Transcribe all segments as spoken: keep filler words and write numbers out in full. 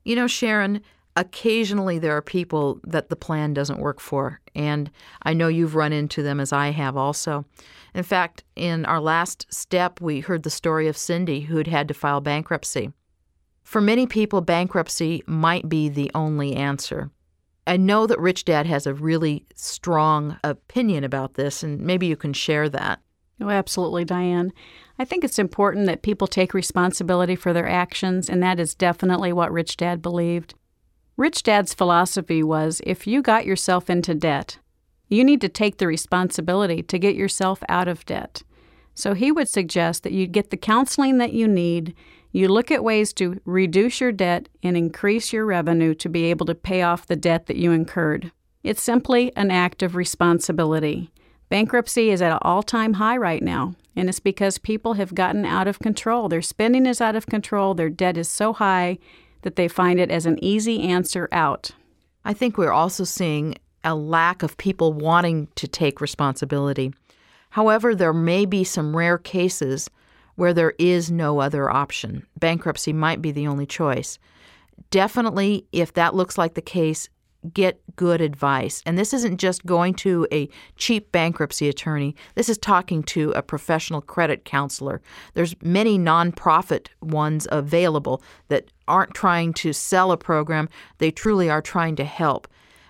You know, Sharon, occasionally there are people that the plan doesn't work for, and I know you've run into them as I have also. In fact, in our last step, we heard the story of Cindy, who'd had to file bankruptcy. For many people, bankruptcy might be the only answer. I know that Rich Dad has a really strong opinion about this, and maybe you can share that. Oh, absolutely, Diane. I think it's important that people take responsibility for their actions, and that is definitely what Rich Dad believed. Rich Dad's philosophy was, if you got yourself into debt, you need to take the responsibility to get yourself out of debt. So he would suggest that you get the counseling that you need, you look at ways to reduce your debt and increase your revenue to be able to pay off the debt that you incurred. It's simply an act of responsibility. Bankruptcy is at an all-time high right now, and it's because people have gotten out of control. Their spending is out of control. Their debt is so high that they find it as an easy answer out. I think we're also seeing a lack of people wanting to take responsibility. However, there may be some rare cases where there is no other option. Bankruptcy might be the only choice. Definitely, if that looks like the case, get good advice. And this isn't just going to a cheap bankruptcy attorney. This is talking to a professional credit counselor. There's many nonprofit ones available that aren't trying to sell a program. They truly are trying to help.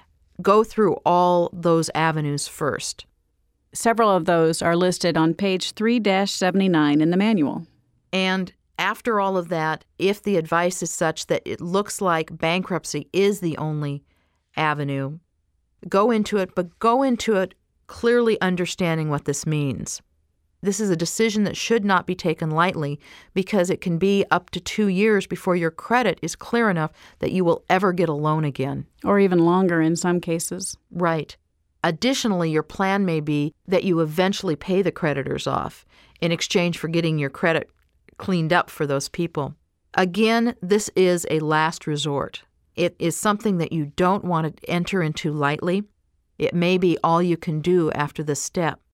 Go through all those avenues first. Several of those are listed on page three seventy-nine in the manual. And after all of that, if the advice is such that it looks like bankruptcy is the only avenue, go into it, but go into it clearly understanding what this means. This is a decision that should not be taken lightly because it can be up to two years before your credit is clear enough that you will ever get a loan again. Or even longer in some cases. Right. Additionally, your plan may be that you eventually pay the creditors off in exchange for getting your credit cleaned up for those people. Again, this is a last resort. It is something that you don't want to enter into lightly. It may be all you can do after this step.